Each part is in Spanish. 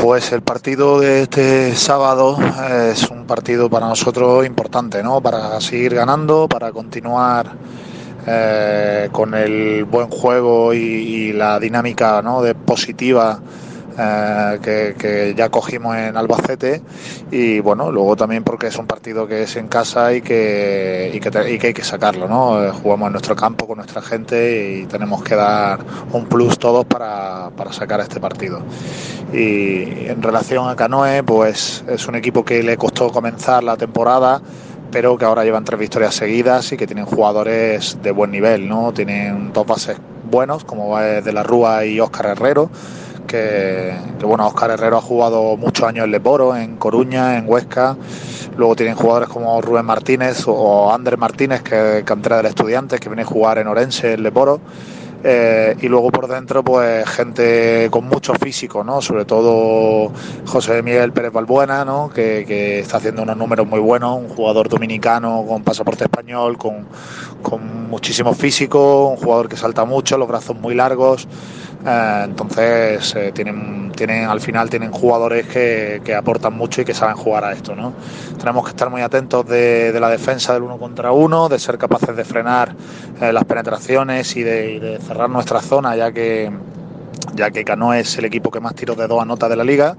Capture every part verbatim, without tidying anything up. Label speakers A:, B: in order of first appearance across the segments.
A: Pues el partido de este sábado es un partido para nosotros importante, ¿no? Para seguir ganando, para continuar eh, con el buen juego y, y la dinámica, ¿no?, de positiva eh, que, que ya cogimos en Albacete. Y bueno, luego también porque es un partido que es en casa y que, y que, te, y que hay que sacarlo, ¿no? Eh, jugamos en nuestro campo con nuestra gente y tenemos que dar un plus todos para, para sacar este partido. Y en relación a Canoe, pues es un equipo que le costó comenzar la temporada, pero que ahora llevan tres victorias seguidas y que tienen jugadores de buen nivel, ¿no? Tienen dos bases buenos, como De la Rúa y Óscar Herrero, que, que bueno, Óscar Herrero ha jugado muchos años en Leporo, en Coruña, en Huesca. Luego tienen jugadores como Rubén Martínez o Andrés Martínez, que es cantera del Estudiantes, que viene a jugar en Orense, en Leporo. Eh, y luego por dentro, pues gente con mucho físico, ¿no? Sobre todo José Miguel Pérez Balbuena, ¿no? Que, que está haciendo unos números muy buenos, un jugador dominicano con pasaporte español, con, con muchísimo físico, un jugador que salta mucho, los brazos muy largos. Eh, entonces eh, tienen, tienen al final tienen jugadores que, que aportan mucho y que saben jugar a esto, ¿no? Tenemos que estar muy atentos de, de la defensa del uno contra uno, de ser capaces de frenar eh, las penetraciones y de, y de cerrar nuestra zona, ya que ya que Canoe es el equipo que más tiros de dos anota de la liga.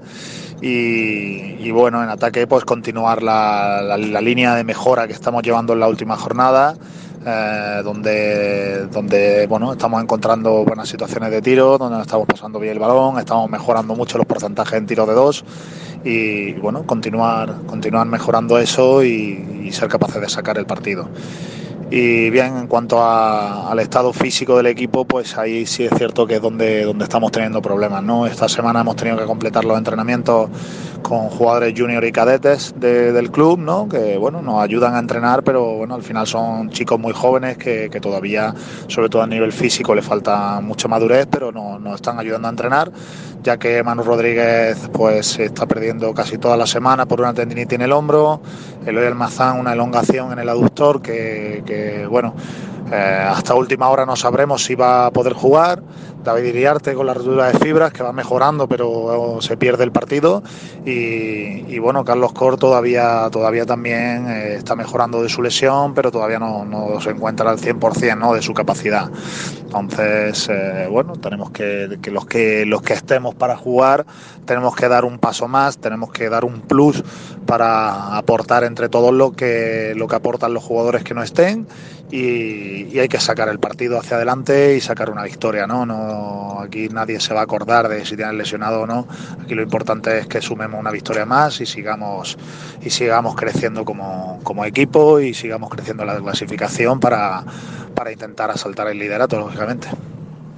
A: Y, y bueno, en ataque pues continuar la, la, la línea de mejora que estamos llevando en la última jornada, eh, donde, donde bueno, estamos encontrando buenas situaciones de tiro, donde nos estamos pasando bien el balón, estamos mejorando mucho los porcentajes en tiro de dos. Y bueno, continuar, continuar mejorando eso y, y ser capaces de sacar el partido. Y bien, en cuanto a, al estado físico del equipo, pues ahí sí es cierto que es donde, donde estamos teniendo problemas, ¿no? Esta semana hemos tenido que completar los entrenamientos con jugadores junior y cadetes de, del club, ¿no? Que bueno, nos ayudan a entrenar, pero bueno, al final son chicos muy jóvenes que, que todavía, sobre todo a nivel físico, les falta mucha madurez, pero nos, nos están ayudando a entrenar, ya que Manu Rodríguez pues se está perdiendo casi toda la semana por una tendinitis en el hombro, Eloy Almazán una elongación en el aductor que, que bueno, eh, hasta última hora no sabremos si va a poder jugar. David Iriarte con la rotura de fibras, que va mejorando, pero se pierde el partido. Y, y bueno, Carlos Cor todavía, todavía también eh, está mejorando de su lesión, pero todavía no, no se encuentra al cien por ciento, ¿no?, de su capacidad. Entonces, eh, bueno, tenemos que, que, los que los que estemos para jugar, tenemos que dar un paso más, tenemos que dar un plus para aportar entre todos lo que, lo que aportan los jugadores que no estén. Y, y hay que sacar el partido hacia adelante y sacar una victoria, ¿no? No, aquí nadie se va a acordar de si tienen lesionado o no. Aquí lo importante es que sumemos una victoria más y sigamos y sigamos creciendo como, como equipo y sigamos creciendo la clasificación para, para intentar asaltar el liderato, lógicamente.